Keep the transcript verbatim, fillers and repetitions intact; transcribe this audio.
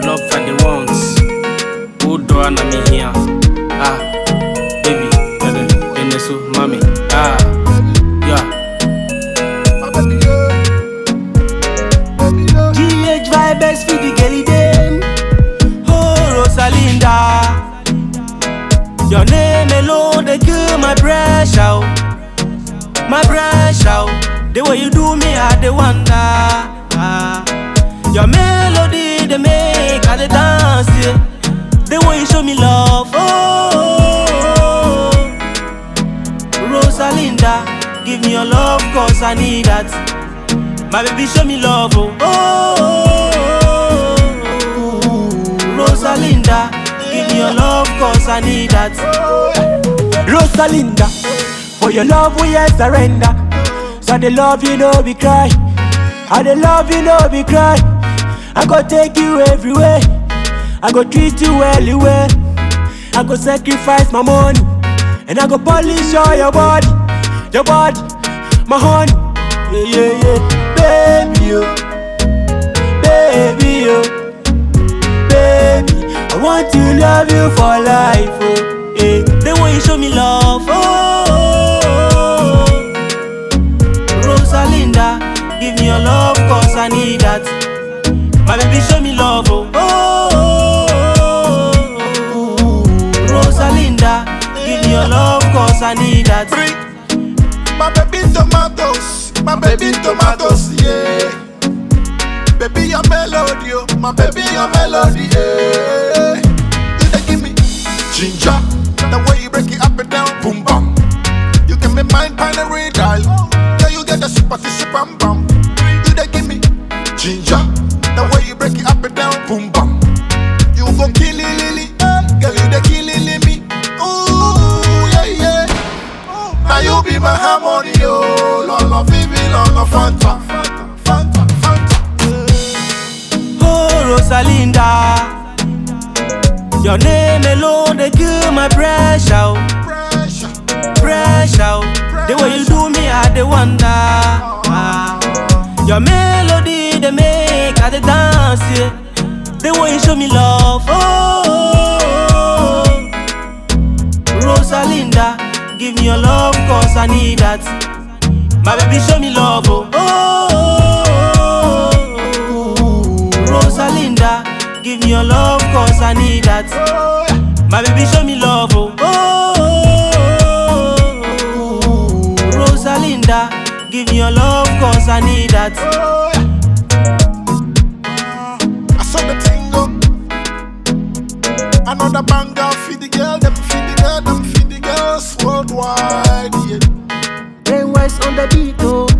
love for the ones who don't know me here. Ah, baby, baby, baby, so mommy. Ah, yeah. G H vibes for the girlie dem. Oh, Rosalinda, your name alone they kill my pressure, my pressure. The way you do me, I dey wonder. Ah, your melody they make I dey dance. Yeah. The way you show me love, oh, Rosalinda, give me your love 'cause I need that. My baby show me love, oh, oh, Rosalinda, give me your love 'cause I need that. Rosalinda, for your love we I surrender. So the love you know be cry, and the love you know be cry. I go take you everywhere, I go treat you well, well. I go sacrifice my money, and I go polish all your body, your body, my honey. Yeah, yeah, yeah. Baby, oh, baby, oh, baby, I want to love you for life, oh, yeah. The way you show me love, oh, Rosalinda, give me your love 'cause I need that. My baby show me love, oh, Rosalinda, give me your love 'cause I need that. My baby tomatoes, my baby tomatoes, yeah. Baby your melody, oh, my baby your melody, yeah. You dey give me ginger, the way you break it up and down, boom bam. You give me mind pan and radial, yeah you get the super super bam bam. You dey give me ginger, the way you break it up and down, boom bam. You go kill it, lily, girl you dey kill it, me. Ooh yeah yeah. Now you be my harmony, oh, Lolo Vivi, Lolo Fanta, Fanta, Fanta. Oh, Rosalinda, your name alone they kill my pressure, Pressure, pressure. The way you do me, I dey wonder. Ah, your melody they make I dey dance, yeah. The way you show me love, oh, Rosalinda, give me your love 'cause I need that. My baby show me love, oh, Rosalinda, give me your love 'cause I need that. My baby show me love, oh, Rosalinda, give me your love 'cause I need that. I saw the tingle. Another banger, feed the girl, them feed the girl, them feed the girls worldwide, yeah. Then what's on the beat, oh.